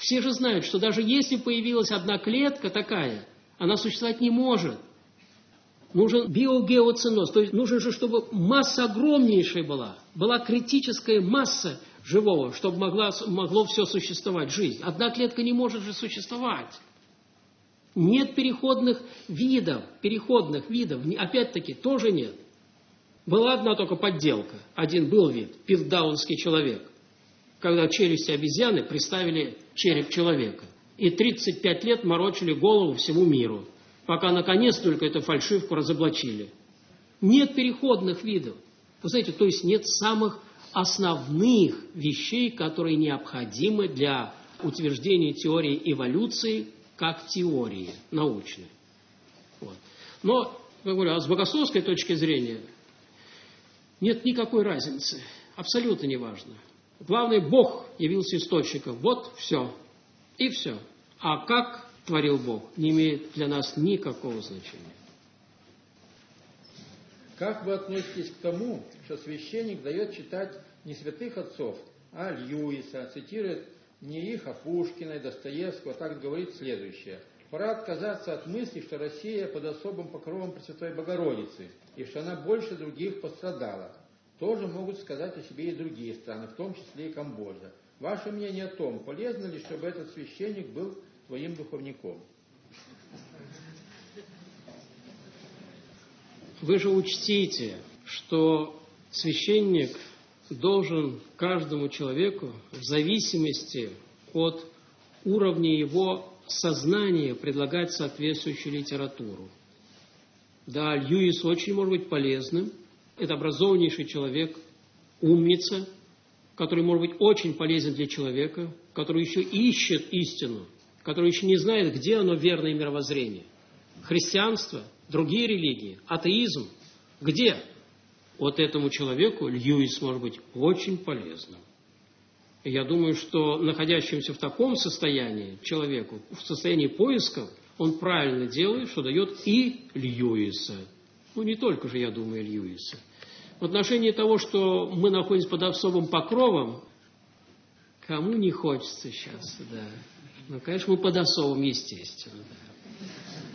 Все же знают, что даже если появилась одна клетка такая, она существовать не может. Нужен биогеоценоз, то есть нужно же, чтобы масса огромнейшая была критическая масса живого, чтобы могло все существовать, жизнь. Одна клетка не может же существовать. Нет переходных видов, опять-таки, тоже нет. Была одна только подделка, один был вид, пилтдаунский человек, когда челюсти обезьяны приставили череп человека. И 35 лет морочили голову всему миру, пока наконец только эту фальшивку разоблачили. Нет переходных видов. Вы знаете, то есть нет самых основных вещей, которые необходимы для утверждения теории эволюции как теории научной. Вот. Но, я говорю, с богословской точки зрения нет никакой разницы. Абсолютно не важно. Главное, Бог явился источником. Вот все. И все. А как творил Бог, не имеет для нас никакого значения. Как вы относитесь к тому, что священник дает читать не святых отцов, а Льюиса, цитирует не их, а Пушкина и Достоевского, так говорит следующее. Пора отказаться от мысли, что Россия под особым покровом Пресвятой Богородицы, и что она больше других пострадала. Тоже могут сказать о себе и другие страны, в том числе и Камбоджа. Ваше мнение о том, полезно ли, чтобы этот священник был твоим духовником? Вы же учтите, что священник должен каждому человеку в зависимости от уровня его сознания предлагать соответствующую литературу. Да, Льюис очень может быть полезным. Это образованнейший человек, умница, который может быть очень полезен для человека, который еще ищет истину, который еще не знает, где оно верное мировоззрение. Христианство, другие религии, атеизм. Где? Вот этому человеку Льюис может быть очень полезным. И я думаю, что находящимся в таком состоянии человеку, в состоянии поисков, он правильно делает, что дает и Льюиса. Ну, не только же, я думаю, Льюиса. В отношении того, что мы находимся под особым покровом, кому не хочется сейчас, да. Ну, конечно, мы под особым, естественно, да.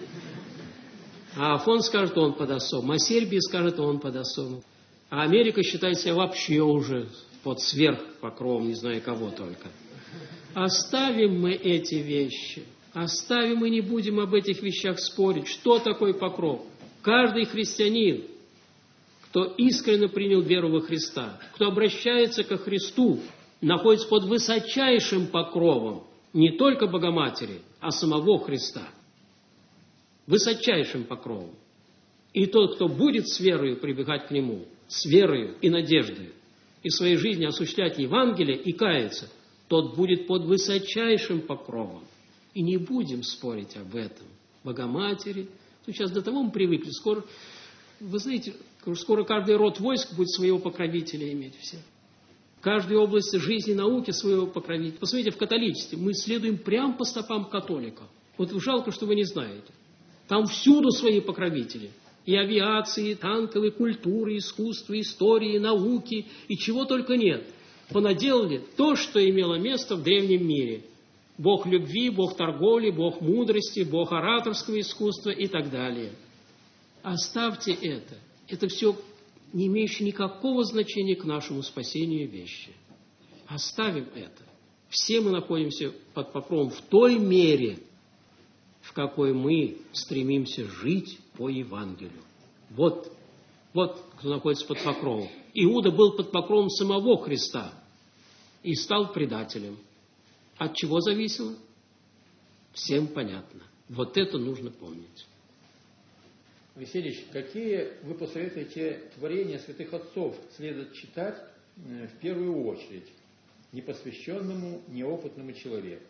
А Афон скажет, он под особым, а Сербия скажет, он под особым. А Америка считает себя вообще уже под сверхпокровом, не знаю кого только. Оставим мы эти вещи, оставим и не будем об этих вещах спорить. Что такое покров? Каждый христианин, кто искренне принял веру во Христа, кто обращается ко Христу, находится под высочайшим покровом не только Богоматери, а самого Христа. Высочайшим покровом. И тот, кто будет с верою прибегать к Нему, с верою и надеждой, и в своей жизни осуществлять Евангелие и каяться, тот будет под высочайшим покровом. И не будем спорить об этом. Богоматери. Ну, сейчас до того мы привыкли. Скоро, вы знаете, скоро каждый род войск будет своего покровителя иметь все. В каждой области жизни и науки своего покровителя. Посмотрите, в католичестве мы следуем прямо по стопам католиков. Вот жалко, что вы не знаете. Там всюду свои покровители. И авиации, и танковой культуры, искусства, истории, науки, и чего только нет. Понаделали то, что имело место в древнем мире. Бог любви, Бог торговли, Бог мудрости, Бог ораторского искусства и так далее. Оставьте это. Это все не имеющие никакого значения к нашему спасению вещи. Оставим это. Все мы находимся под покровом в той мере, в какой мы стремимся жить по Евангелию. Вот кто находится под покровом. Иуда был под покровом самого Христа и стал предателем. От чего зависело? Всем понятно. Вот это нужно помнить. Василий, какие вы посоветуете творения святых отцов следует читать в первую очередь непосвященному, неопытному человеку?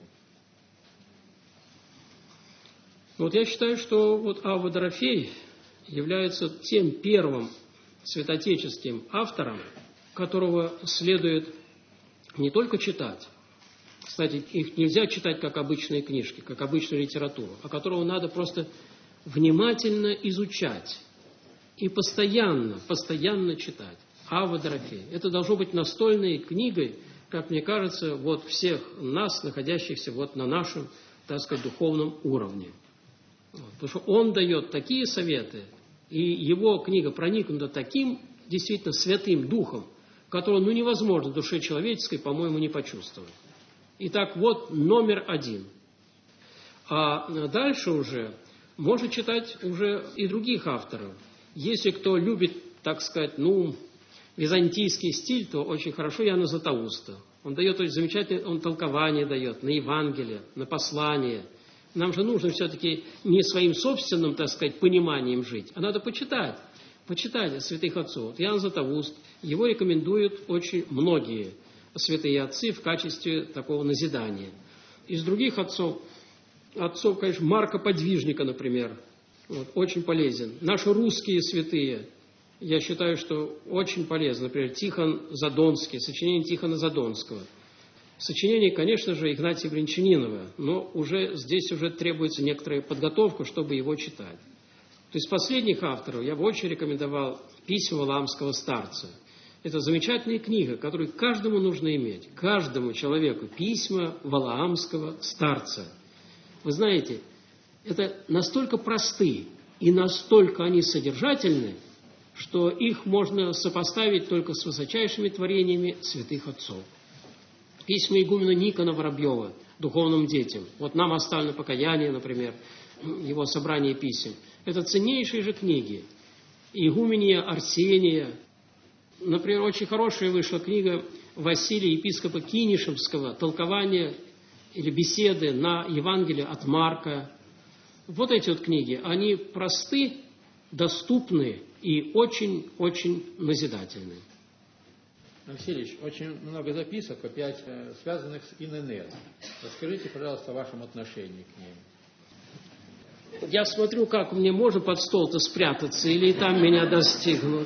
Вот я считаю, что вот Авва Дорофей является тем первым святоотеческим автором, которого следует не только читать, кстати, их нельзя читать как обычные книжки, как обычную литературу, а которого надо просто внимательно изучать и постоянно читать. Авва Дорофей. Это должно быть настольной книгой как мне кажется, вот всех нас, находящихся вот на нашем, так сказать, духовном уровне. Потому что он дает такие советы, и его книга проникнута таким действительно святым духом, которого невозможно в душе человеческой, по-моему, не почувствовать. Итак, вот номер 1. А дальше уже можно читать уже и других авторов. Если кто любит, так сказать, византийский стиль, то очень хорошо Иоанна Златоуста. Он дает очень замечательное, он толкование дает на Евангелие, на послание. Нам же нужно все-таки не своим собственным, так сказать, пониманием жить, а надо почитать святых отцов. Вот Иоанн Златоуст, его рекомендуют очень многие святые отцы в качестве такого назидания. Из других отцов, конечно, Марка Подвижника, например, очень полезен. Наши русские святые, я считаю, что очень полезно. Например, Тихон Задонский, сочинение Тихона Задонского. Сочинение, конечно же, Игнатия Брянчанинова, но здесь уже требуется некоторая подготовка, чтобы его читать. То есть последних авторов я бы очень рекомендовал «Письма Валаамского старца». Это замечательная книга, которую каждому нужно иметь, каждому человеку. «Письма Валаамского старца». Вы знаете, это настолько просты и настолько они содержательны, что их можно сопоставить только с высочайшими творениями святых отцов. Письма игумена Никона Воробьева духовным детям. Вот нам оставлено покаяние, например, его собрание писем. Это ценнейшие же книги. Игумения Арсения. Например, очень хорошая вышла книга Василия, епископа Кинишевского, толкование или беседы на Евангелие от Марка. Вот эти вот книги, они просты, доступны и очень-очень назидательны. Алексей Ильич, очень много записок, опять связанных с ИНН. Расскажите, пожалуйста, о вашем отношении к ним. Я смотрю, как мне можно под стол-то спрятаться, или и там меня достигнут.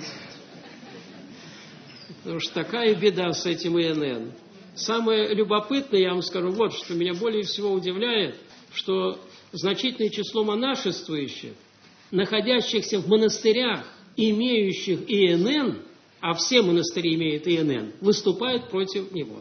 Потому что такая беда с этим ИНН. Самое любопытное, я вам скажу, вот что меня более всего удивляет, что значительное число монашествующих, находящихся в монастырях, имеющих ИНН, а все монастыри имеют ИНН, выступают против него.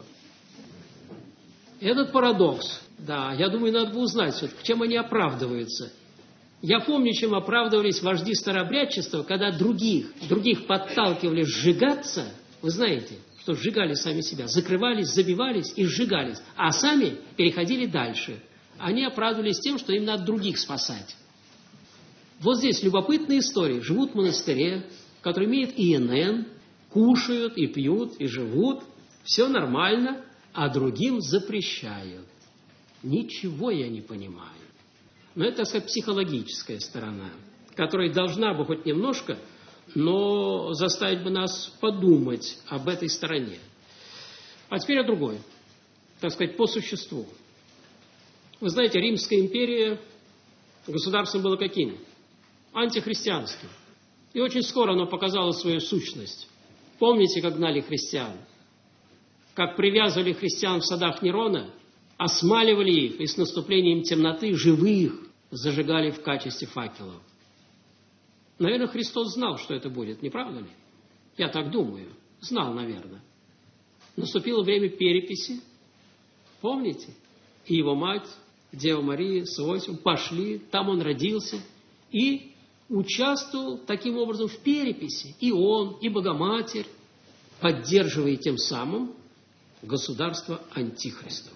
Этот парадокс, да, я думаю, надо бы узнать все-таки, чем они оправдываются. Я помню, чем оправдывались вожди старообрядчества, когда других подталкивали сжигаться, вы знаете, что сжигали сами себя, закрывались, забивались и сжигались, а сами переходили дальше. Они оправдывались тем, что им надо других спасать. Вот здесь любопытная история. Живут в монастыре, который имеет ИНН, кушают и пьют, и живут, все нормально, а другим запрещают. Ничего я не понимаю. Но это, так сказать, психологическая сторона, которая должна бы хоть немножко, но заставить бы нас подумать об этой стороне. А теперь о другой, так сказать, по существу. Вы знаете, Римская империя государством было каким? Антихристианским. И очень скоро оно показало свою сущность. Помните, как гнали христиан? Как привязывали христиан в садах Нерона, осмаливали их и с наступлением темноты живых зажигали в качестве факелов. Наверное, Христос знал, что это будет, не правда ли? Я так думаю. Знал, наверное. Наступило время переписи. Помните? И его мать, Дева Мария с Иосифом пошли, там он родился и участвовал таким образом в переписи. И он, и Богоматерь, поддерживая тем самым государство Антихристово.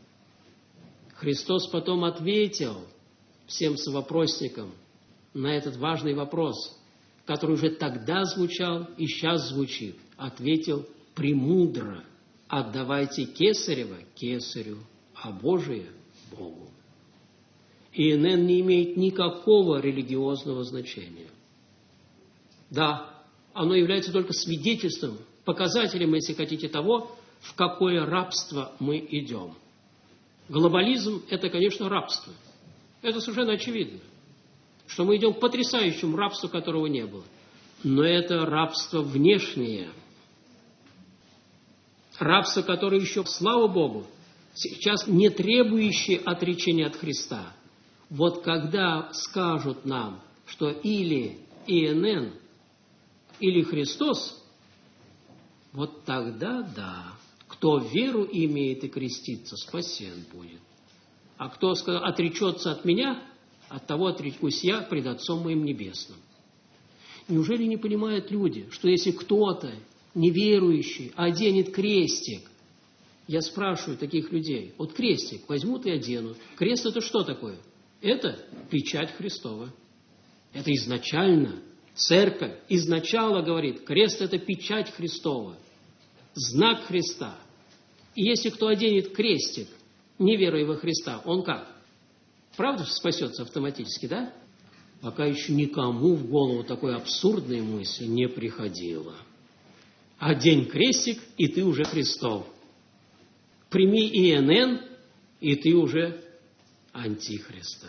Христос потом ответил всем совопросникам на этот важный вопрос, который уже тогда звучал и сейчас звучит. Ответил премудро: отдавайте кесарево кесарю, а Божие Богу. ИНН не имеет никакого религиозного значения. Да, оно является только свидетельством, показателем, если хотите, того, в какое рабство мы идем. Глобализм – это, конечно, рабство. Это совершенно очевидно, что мы идем к потрясающему рабству, которого не было. Но это рабство внешнее. Рабство, которое еще, слава Богу, сейчас не требующее отречения от Христа. Вот когда скажут нам, что или ИНН, или Христос, вот тогда да. кто веру имеет и крестится, спасен будет. А кто отречется от меня, от того отрекусь я пред Отцом моим Небесным. Неужели не понимают люди, что если кто-то неверующий оденет крестик, я спрашиваю таких людей, вот крестик возьмут и оденут. Крест это что такое? Это печать Христова. Это изначально церковь изначала говорит, крест это печать Христова, знак Христа. И если кто оденет крестик, не веруя во Христа, он как? Правда спасется автоматически, да? Пока еще никому в голову такой абсурдной мысли не приходило. Одень крестик, и ты уже Христов. Прими ИНН, и ты уже антихриста.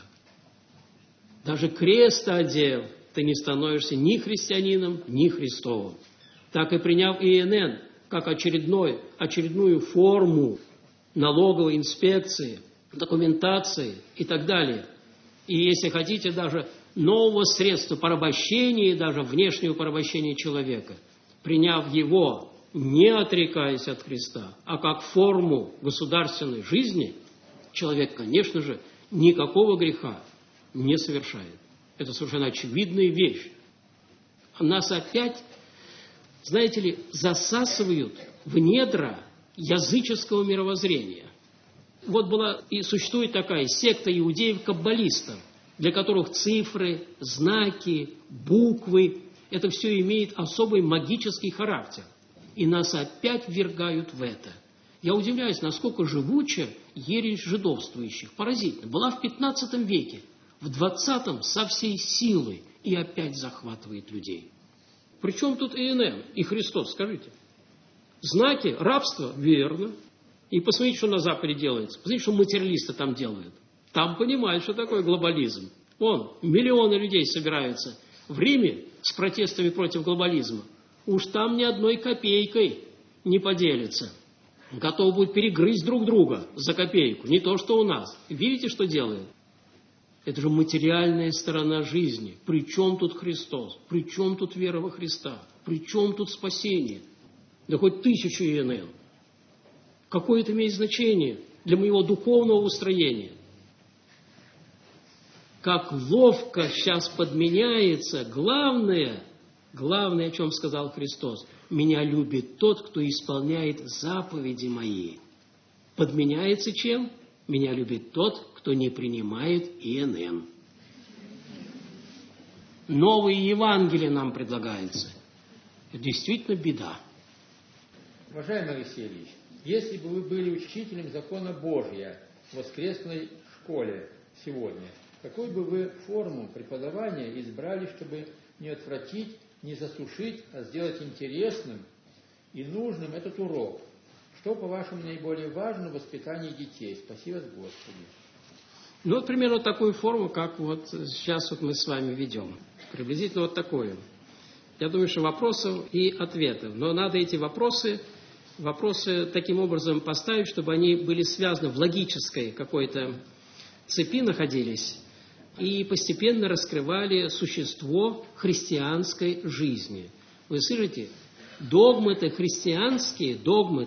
Даже крест одев, ты не становишься ни христианином, ни Христовым. Так и приняв ИНН, как очередную форму налоговой инспекции, документации и так далее. И если хотите, даже нового средства порабощения, даже внешнего порабощения человека, приняв его, не отрекаясь от Христа, а как форму государственной жизни, человек, конечно же, никакого греха не совершает. Это совершенно очевидная вещь. Нас опять, знаете ли, засасывают в недра языческого мировоззрения. Вот была и существует такая секта иудеев-каббалистов, для которых цифры, знаки, буквы, это все имеет особый магический характер. И нас опять ввергают в это. Я удивляюсь, насколько живуча ересь жидовствующих. Поразительно. Была в 15 веке, в 20 со всей силы и опять захватывает людей. Причем тут ИНН и Христос, скажите? Знаки рабства? Верно. И посмотрите, что на Западе делается. Посмотрите, что материалисты там делают. Там понимают, что такое глобализм. Миллионы людей собираются в Риме с протестами против глобализма. Уж там ни одной копейкой не поделятся. Готовы будут перегрызть друг друга за копейку. Не то, что у нас. Видите, что делают? Это же материальная сторона жизни. При чем тут Христос? При чем тут вера во Христа? При чем тут спасение? Да хоть 1000 ИНН. Какое это имеет значение для моего духовного устроения? Как ловко сейчас подменяется главное, о чем сказал Христос, «Меня любит тот, кто исполняет заповеди мои». Подменяется чем? «Меня любит тот, кто не принимает ИНН». Новые Евангелия нам предлагается. Это действительно беда. Уважаемый Алексей Ильич, если бы вы были учителем закона Божия в воскресной школе сегодня, какую бы вы форму преподавания избрали, чтобы не отвратить, не засушить, а сделать интересным и нужным этот урок? Что, по-вашему, наиболее важно в воспитании детей? Спасибо, Господи. Вот примерно такую форму, как вот сейчас мы с вами ведем. Приблизительно вот такую. Я думаю, что вопросов и ответов. Но надо эти вопросы таким образом поставить, чтобы они были связаны в логической какой-то цепи находились и постепенно раскрывали существо христианской жизни. Вы слышите? Догматы христианские,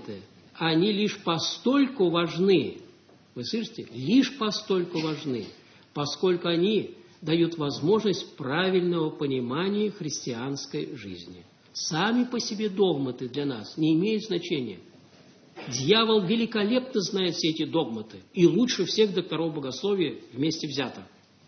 они лишь постольку важны. Вы слышите? Лишь постольку важны, поскольку они дают возможность правильного понимания христианской жизни. Сами по себе догматы для нас не имеют значения. Дьявол великолепно знает все эти догматы и лучше всех докторов богословия вместе взятых.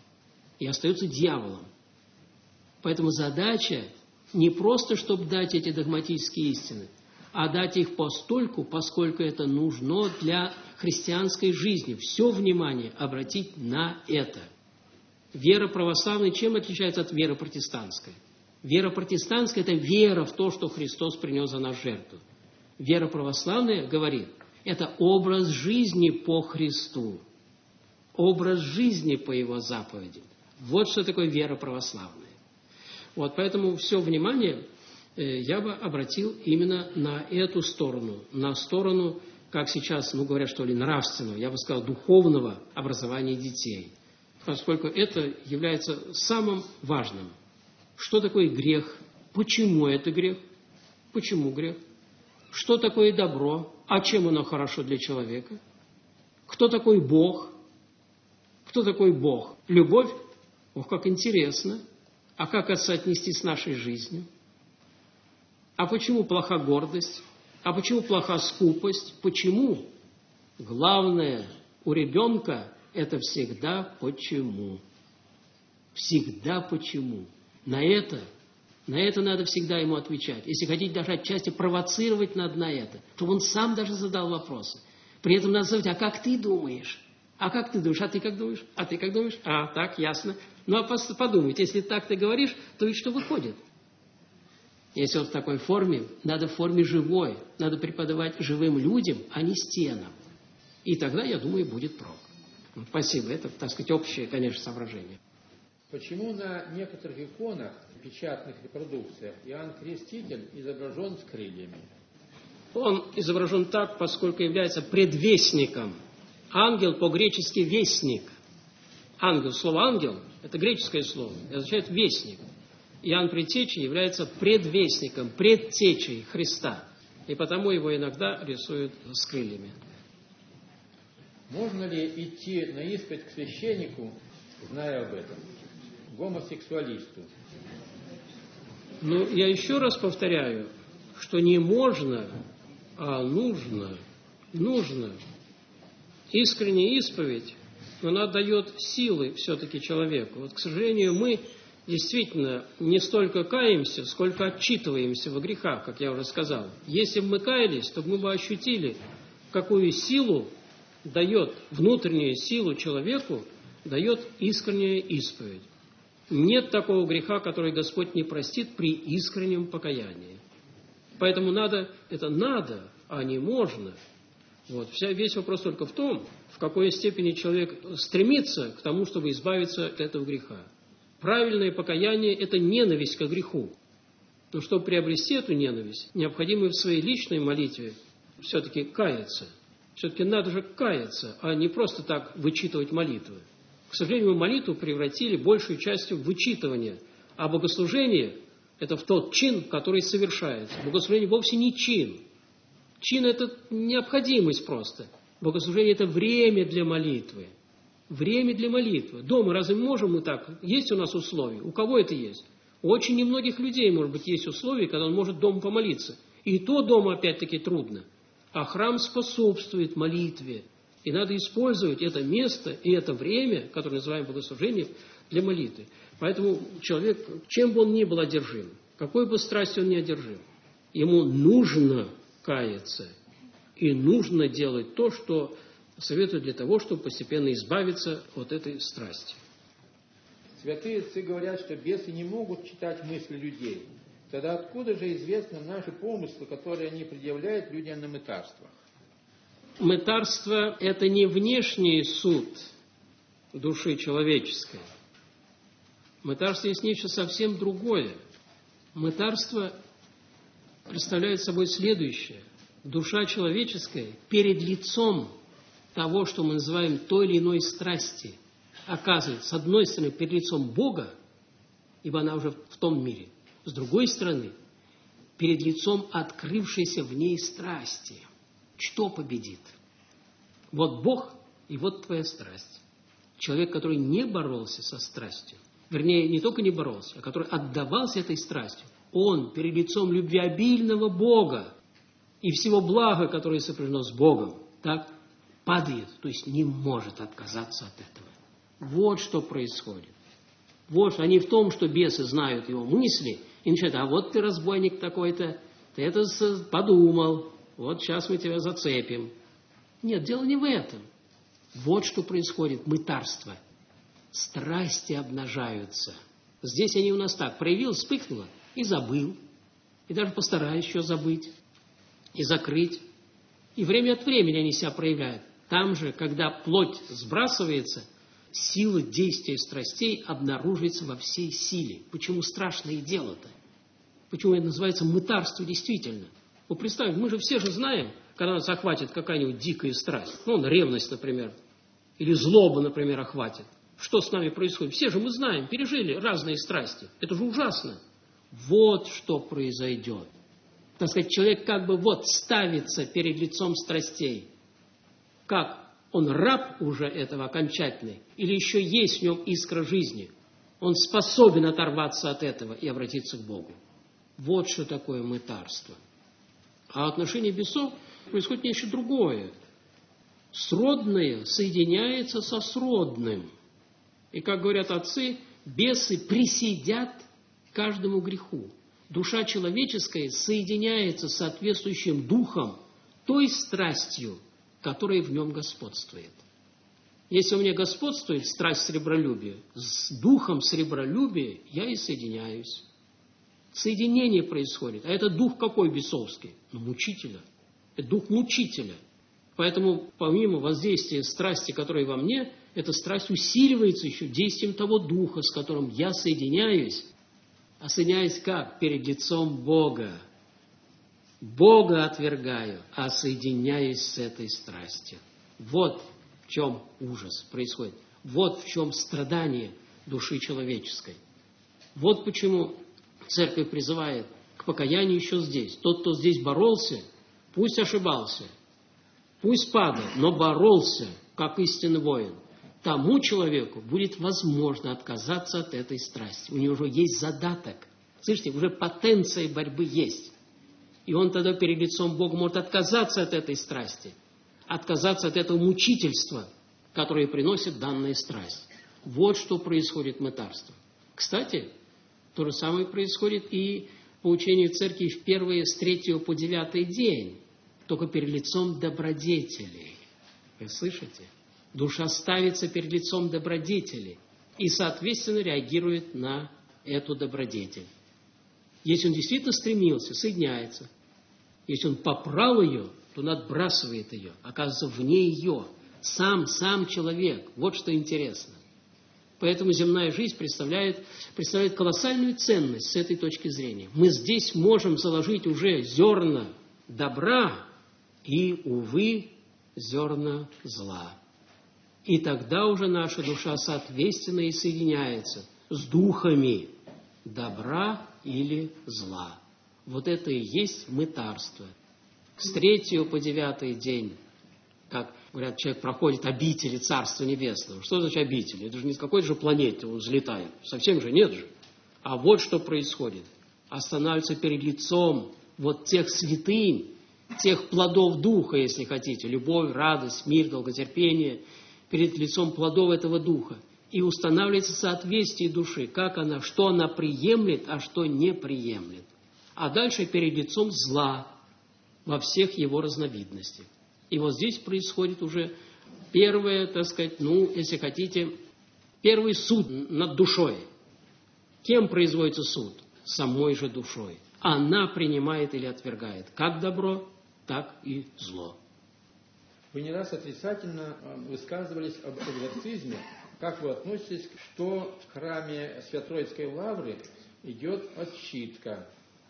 И остается дьяволом. Поэтому задача не просто, чтобы дать эти догматические истины, а дать их постольку, поскольку это нужно для христианской жизни. Все внимание обратить на это. Вера православная чем отличается от веры протестантской? Вера протестантская – это вера в то, что Христос принес за нас жертву. Вера православная говорит, это образ жизни по Христу, образ жизни по Его заповедям. Вот что такое вера православная. Вот поэтому все внимание я бы обратил именно на эту сторону, на сторону, как сейчас, говорят, что ли, нравственного, я бы сказал, духовного образования детей, поскольку это является самым важным. Что такое грех? Почему это грех? Почему грех? что такое добро, а чем оно хорошо для человека, кто такой Бог, кто такой Бог, любовь, ох, как интересно, а как это соотнести с нашей жизнью, а почему плоха гордость, а почему плоха скупость, почему? Главное у ребенка это всегда почему. Всегда почему. На это надо всегда ему отвечать. Если хотите даже отчасти провоцировать надо на это, чтобы он сам даже задал вопросы. При этом надо сказать, а как ты думаешь? А как ты думаешь? А ты как думаешь? А ты как думаешь? А, так, ясно. Ну, а подумайте, если так ты говоришь, то ведь что выходит? Если вот в такой форме, надо в форме живой. Надо преподавать живым людям, а не стенам. И тогда, я думаю, будет прок. Спасибо. Это, так сказать, общее, конечно, соображение. Почему на некоторых иконах, печатных репродукциях, Иоанн Креститель изображен с крыльями? Он изображен так, поскольку является предвестником. Ангел по-гречески «вестник». Ангел, слово «ангел» – это греческое слово, означает «вестник». Иоанн Предтечей является предвестником, предтечей Христа. И потому его иногда рисуют с крыльями. Можно ли идти на исповедь к священнику, зная об этом? Гомосексуалисту? Ну, я еще раз повторяю, что не можно, а нужно. Искренняя исповедь, она дает силы все-таки человеку. Вот, к сожалению, мы действительно не столько каемся, сколько отчитываемся во грехах, как я уже сказал. Если бы мы каялись, то мы бы ощутили, какую силу дает, внутреннюю силу человеку, дает искренняя исповедь. Нет такого греха, который Господь не простит при искреннем покаянии. Поэтому надо, а не можно. Вот. Весь вопрос только в том, в какой степени человек стремится к тому, чтобы избавиться от этого греха. Правильное покаяние – это ненависть к греху. Но чтобы приобрести эту ненависть, необходимо в своей личной молитве все-таки каяться. Все-таки надо же каяться, а не просто так вычитывать молитвы. К сожалению, мы молитву превратили большей частью в вычитывание, а богослужение – это в тот чин, который совершается. Богослужение вовсе не чин. Чин – это необходимость просто. Богослужение – это время для молитвы. Время для молитвы. Дома разве можем мы так? Есть у нас условия? У кого это есть? У очень немногих людей, может быть, есть условия, когда он может дома помолиться. И то дома, опять-таки, трудно. А храм способствует молитве. И надо использовать это место и это время, которое называем богослужением, для молитвы. Поэтому человек, чем бы он ни был одержим, какой бы страстью он ни одержим, ему нужно каяться и нужно делать то, что советуют для того, чтобы постепенно избавиться от этой страсти. Святые отцы говорят, что бесы не могут читать мысли людей. Тогда откуда же известны наши помыслы, которые они предъявляют людям на мытарствах? Мытарство – это не внешний суд души человеческой. Мытарство есть нечто совсем другое. Мытарство представляет собой следующее. Душа человеческая перед лицом того, что мы называем той или иной страсти, оказывается, с одной стороны, перед лицом Бога, ибо она уже в том мире, с другой стороны, перед лицом открывшейся в ней страсти. Что победит? Вот Бог и вот твоя страсть. Человек, который не боролся со страстью, вернее, не только не боролся, а который отдавался этой страстью, он перед лицом любвеобильного Бога и всего блага, которое сопряжено с Богом, так, падает, то есть не может отказаться от этого. Вот что происходит. Вот, а не в том, что бесы знают его мысли и начинают, а вот ты разбойник такой-то, ты это подумал, вот сейчас мы тебя зацепим. Нет, дело не в этом. Вот что происходит, мытарство. Страсти обнажаются. Здесь они у нас так, проявил, вспыхнуло и забыл. И даже постараюсь еще забыть и закрыть. И время от времени они себя проявляют. Там же, когда плоть сбрасывается, сила действия страстей обнаруживается во всей силе. Почему страшное дело-то? Почему это называется мытарство действительно? Ну, представьте, мы же все же знаем, когда нас охватит какая-нибудь дикая страсть. Ну, ревность, например. Или злоба, например, охватит. Что с нами происходит? Все же мы знаем, пережили разные страсти. Это же ужасно. Вот что произойдет. Так сказать, человек как бы вот ставится перед лицом страстей. Как? Он раб уже этого окончательный? Или еще есть в нем искра жизни? Он способен оторваться от этого и обратиться к Богу. Вот что такое мытарство. А отношение бесов происходит нечто другое. Сродное соединяется со сродным. И, как говорят отцы, бесы присидят каждому греху. Душа человеческая соединяется с соответствующим духом, той страстью, которая в нем господствует. Если у меня господствует страсть сребролюбия, с духом сребролюбия я и соединяюсь. Соединение происходит. А это дух какой бесовский? Мучителя. Это дух мучителя. Поэтому, помимо воздействия страсти, которая во мне, эта страсть усиливается еще действием того духа, с которым я соединяюсь. А соединяюсь как? Перед лицом Бога. Бога отвергаю, а соединяюсь с этой страстью. Вот в чем ужас происходит. Вот в чем страдание души человеческой. Вот почему Церковь призывает к покаянию еще здесь. Тот, кто здесь боролся, пусть ошибался, пусть падал, но боролся, как истинный воин. Тому человеку будет возможно отказаться от этой страсти. У него уже есть задаток. Слышите, уже потенция борьбы есть. И он тогда перед лицом Бога может отказаться от этой страсти, отказаться от этого мучительства, которое приносит данная страсть. Вот что происходит в мытарстве. Кстати, то же самое происходит и по учению Церкви в первые с 3 по 9 день, только перед лицом добродетелей. Вы слышите? Душа ставится перед лицом добродетели и, соответственно, реагирует на эту добродетель. Если он действительно стремился, соединяется. Если он попрал ее, то он отбрасывает ее, оказывается вне ее. Сам человек. Вот что интересно. Поэтому земная жизнь представляет колоссальную ценность с этой точки зрения. Мы здесь можем заложить уже зерна добра и, увы, зерна зла. И тогда уже наша душа соответственно и соединяется с духами добра или зла. Вот это и есть мытарство. С 3 по 9 день, как говорят, человек проходит обители Царства Небесного. Что значит обители? Это же не с какой-то же планеты он взлетает. Совсем же нет же. А вот что происходит. Останавливается перед лицом вот тех святынь, тех плодов Духа, если хотите. Любовь, радость, мир, долготерпение. Перед лицом плодов этого Духа. И устанавливается соответствие души, как она, что она приемлет, а что не приемлет. А дальше перед лицом зла во всех его разновидностях. И вот здесь происходит уже первое, так сказать, если хотите, первый суд над душой. Кем производится суд? Самой же душой. Она принимает или отвергает как добро, так и зло. Вы не раз отрицательно высказывались об экзорцизме. Как вы относитесь, что в храме Свято-Троицкой Лавры идет отчитка?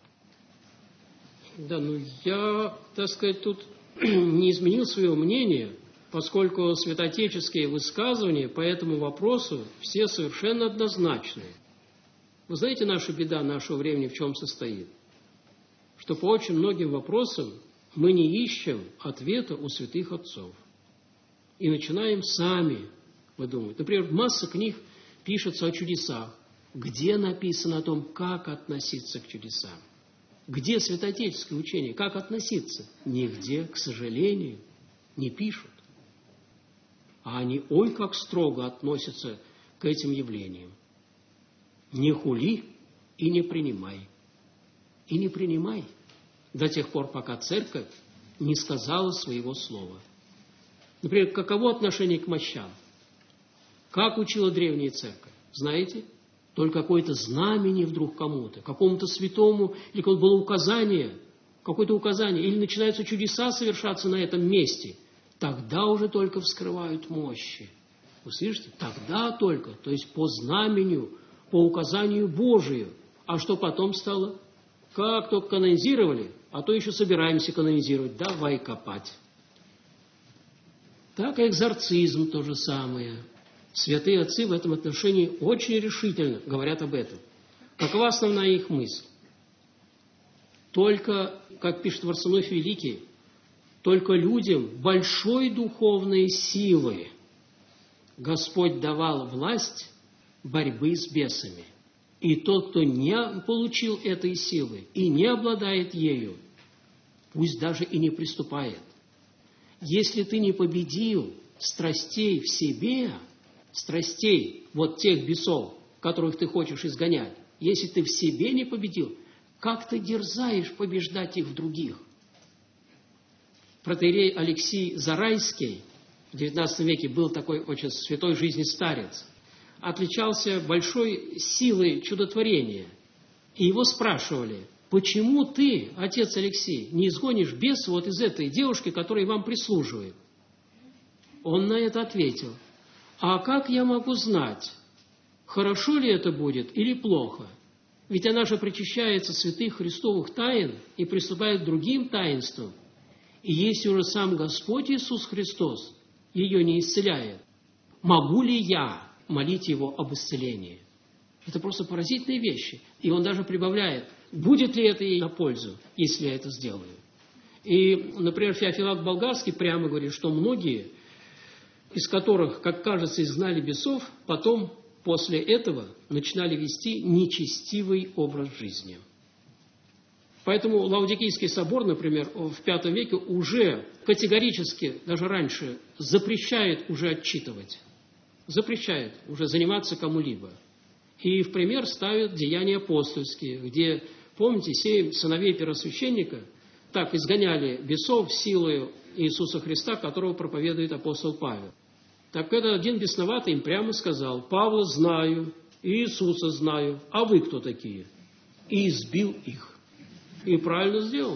Да, я, так сказать, тут не изменил своего мнения, поскольку святоотеческие высказывания по этому вопросу все совершенно однозначные. Вы знаете, наша беда нашего времени в чем состоит? Что по очень многим вопросам мы не ищем ответа у святых отцов. И начинаем сами выдумывать. Например, масса книг пишется о чудесах. Где написано о том, как относиться к чудесам? Где святоотеческое учение? Как относиться? Нигде, к сожалению, не пишут. А они, ой, как строго относятся к этим явлениям. Не хули и не принимай. И не принимай до тех пор, пока церковь не сказала своего слова. Например, каково отношение к мощам? Как учила древняя церковь? Знаете? Только какое-то знамение вдруг кому-то, какому-то святому, или какое-то было указание, какое-то указание, или начинаются чудеса совершаться на этом месте, тогда уже только вскрывают мощи. Вы слышите? Тогда только, то есть по знамению, по указанию Божию. А что потом стало? Как только канонизировали, а то еще собираемся канонизировать, давай копать. Так и экзорцизм то же самое. Святые отцы в этом отношении очень решительно говорят об этом. Какова основная их мысль? только, как пишет Варсонофий Великий, только людям большой духовной силы Господь давал власть борьбы с бесами. И тот, кто не получил этой силы и не обладает ею, пусть даже и не приступает. Если ты не победил страстей в себе, страстей вот тех бесов, которых ты хочешь изгонять, если ты в себе не победил, как ты дерзаешь побеждать их в других? Протоиерей Алексий Зарайский в XIX веке был такой очень святой жизни старец, отличался большой силой чудотворения. И его спрашивали: почему ты, отец Алексей, не изгонишь беса вот из этой девушки, которая вам прислуживает? Он на это ответил: а как я могу знать, хорошо ли это будет или плохо? Ведь она же причащается святых Христовых тайн и приступает к другим таинствам. И если уже сам Господь Иисус Христос ее не исцеляет, могу ли я молить Его об исцелении? Это просто поразительные вещи. И он даже прибавляет: будет ли это ей на пользу, если я это сделаю? И, например, Феофилакт Болгарский прямо говорит, что многие, из которых, как кажется, изгнали бесов, потом, после этого, начинали вести нечестивый образ жизни. Поэтому Лаудикийский собор, например, в V веке уже категорически, даже раньше, запрещает уже отчитывать. Запрещает уже заниматься кому-либо. И в пример ставят деяния апостольские, где, помните, 7 сыновей первосвященника так изгоняли бесов силою Иисуса Христа, которого проповедует апостол Павел. Так это один бесноватый им прямо сказал: Павла знаю, Иисуса знаю, а вы кто такие? И избил их. И правильно сделал.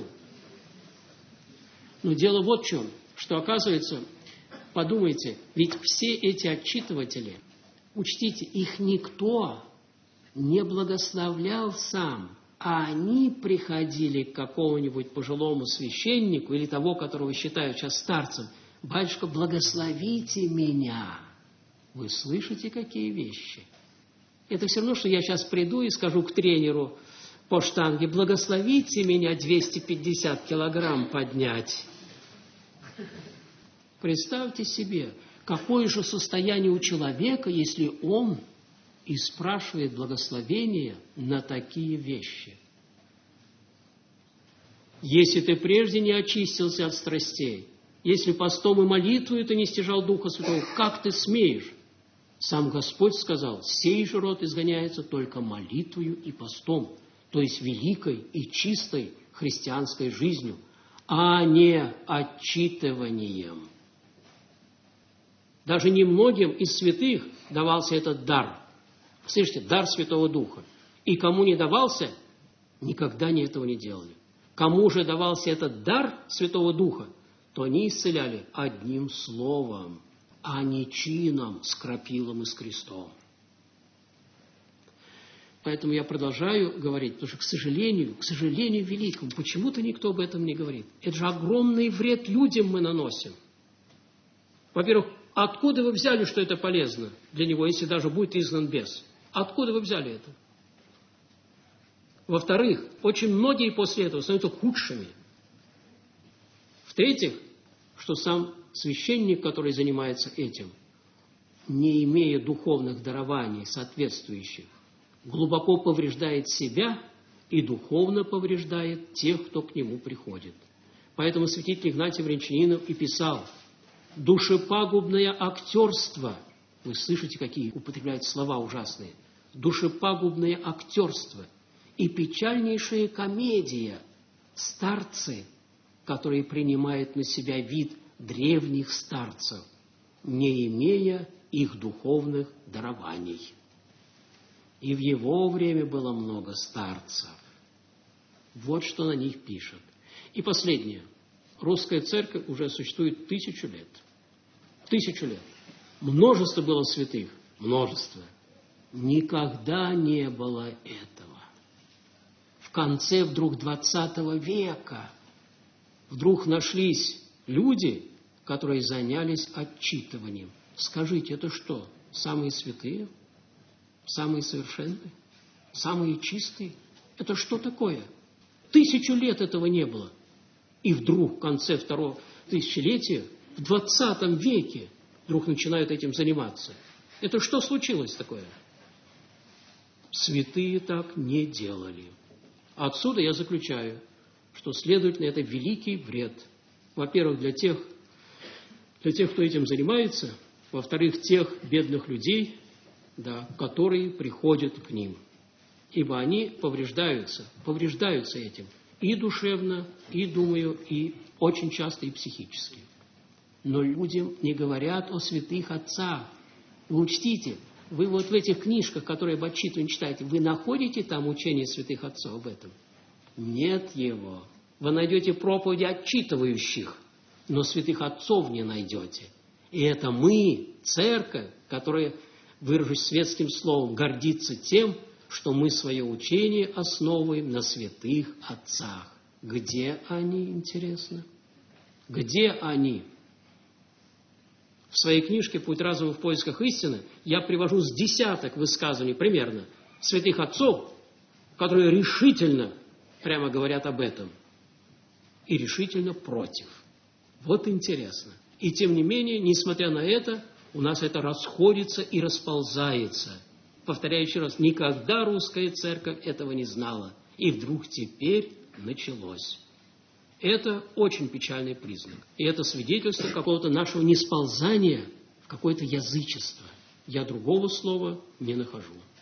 Но дело вот в чем, что оказывается, подумайте, ведь все эти отчитыватели, учтите, их никто не благословлял сам, а они приходили к какому-нибудь пожилому священнику или того, которого считают сейчас старцем: «Батюшка, благословите меня». Вы слышите, какие вещи? Это все равно, что я сейчас приду и скажу к тренеру по штанге: благословите меня 250 килограмм поднять. Представьте себе, какое же состояние у человека, если он и спрашивает благословения на такие вещи. Если ты прежде не очистился от страстей, если постом и молитвою ты не стяжал Духа Святого, как ты смеешь? Сам Господь сказал: сей же род изгоняется только молитвою и постом, то есть великой и чистой христианской жизнью, а не отчитыванием. Даже немногим из святых давался этот дар. Слышите, дар Святого Духа. И кому не давался, никогда они этого не делали. Кому же давался этот дар Святого Духа, то они исцеляли одним словом, а не чином, с крапилом и с крестом. Поэтому я продолжаю говорить, потому что, к сожалению великому, почему-то никто об этом не говорит. Это же огромный вред людям мы наносим. Во-первых, откуда вы взяли, что это полезно для него, если даже будет изгнан бес? Откуда вы взяли это? Во-вторых, очень многие после этого становятся худшими. В-третьих, что сам священник, который занимается этим, не имея духовных дарований соответствующих, глубоко повреждает себя и духовно повреждает тех, кто к нему приходит. Поэтому святитель Игнатий Брянчанинов и писал: душепагубное актерство, вы слышите, какие употребляют слова ужасные, душепагубное актерство и печальнейшая комедия старцы, которые принимают на себя вид древних старцев, не имея их духовных дарований. И в его время было много старцев. Вот что на них пишет. И последнее. Русская церковь уже существует 1000 лет. 1000 лет. Множество было святых. Множество. Никогда не было этого. В конце вдруг 20 века вдруг нашлись люди, которые занялись отчитыванием. Скажите, это что, самые святые? Самые совершенные? Самые чистые? Это что такое? 1000 лет этого не было. И вдруг в конце второго тысячелетия, в 20 веке, вдруг начинают этим заниматься. Это что случилось такое? Святые так не делали. Отсюда я заключаю, что, следовательно, это великий вред. Во-первых, для тех, кто этим занимается, во-вторых, тех бедных людей, да, которые приходят к ним. Ибо они повреждаются этим и душевно, и, думаю, и очень часто и психически. Но людям не говорят о святых отцах. Вы учтите, вы вот в этих книжках, которые об отчитывании читаете, вы находите там учение святых отцов об этом? Нет его. Вы найдете проповеди отчитывающих, но святых отцов не найдете. И это мы, церковь, которая, выражусь светским словом, гордится тем, что мы свое учение основываем на святых отцах. Где они, интересно? Где они? В своей книжке «Путь разума в поисках истины» я привожу с десяток высказываний примерно святых отцов, которые решительно прямо говорят об этом и решительно против. Вот интересно. И тем не менее, несмотря на это, у нас это расходится и расползается. Повторяю еще раз, никогда русская церковь этого не знала. И вдруг теперь началось. Это очень печальный признак. И это свидетельство какого-то нашего несползания в какое-то язычество. Я другого слова не нахожу.